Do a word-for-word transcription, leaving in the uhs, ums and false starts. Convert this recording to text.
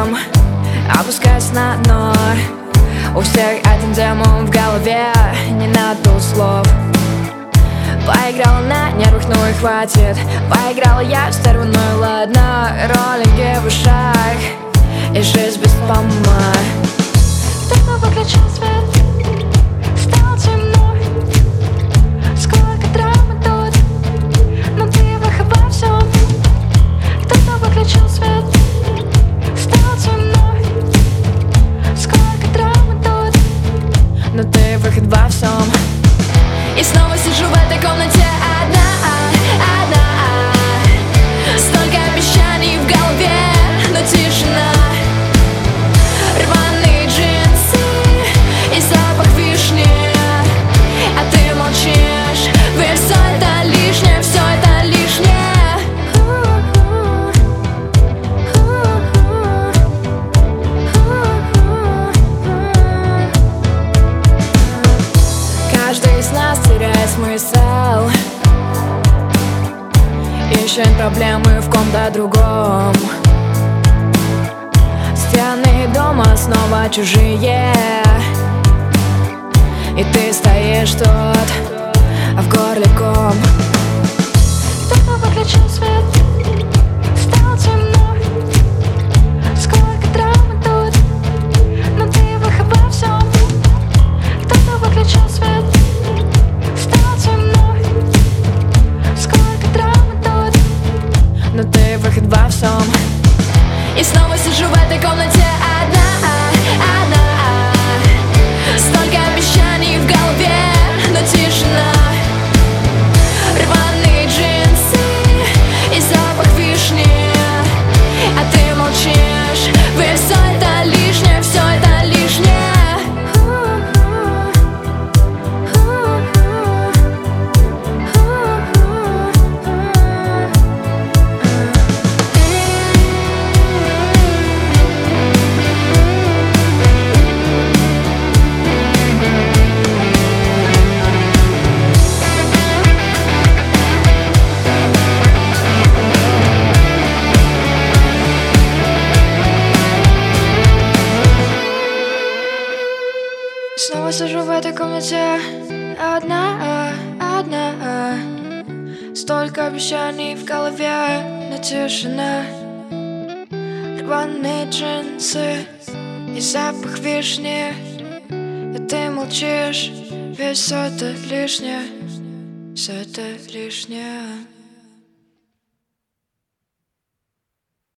другом, опускаясь на дно. У всех один демон в голове, не надо слов. Поиграла на нервах, ну и хватит. Поиграла я в стерву, ну и ладно. Роллинги в ушах и жизнь без помы. Кто-то выключил свет, стало темно. Сколько драмы тут, но ты обо всем. Кто-то выключил свет, стало темно. Сколько драмы тут, но ты выход во всем. И снова сижу в этой комнате одна, одна. Столько обещаний в голове, но тишина. Рваные джинсы и запах вишни, а ты молчишь. Вы все это лишнее, все это лишнее. Каждый из нас теряет смысл, ищет проблемы в ком-то другом. Стены дома снова чужие, и ты стоишь тут, а в горле ком. кто-то выключил свет, стало темно. Сколько драмы тут, но ты обо всем. Кто-то выключил свет, стало темно. Сколько драмы тут, но ты выход во всем. И снова сижу в этой комнате одна, одна. Столько обещаний в голове, но тишина. Рваные джинсы и запах вишни, а ты молчишь. Вы все это лишнее, все это лишнее. снова сижу в этой комнате одна, одна. Столько обещаний в голове, но тишина. Рваные джинсы и запах вишни, и ты молчишь. Ведь все это лишнее, все это лишнее.